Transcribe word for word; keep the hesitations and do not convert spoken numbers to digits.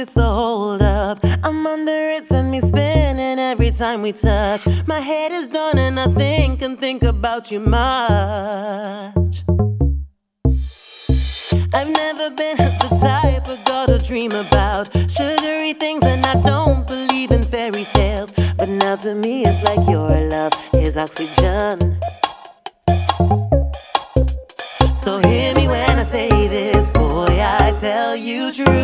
this a hold up? I'm under it, send me spinning every time we touch. My head is done and I think and think about you much. I've never been the type of girl to dream about sugary things, and I don't believe in fairy tales. But now to me it's like your love is oxygen. So hear me when I say this, boy, I tell you true.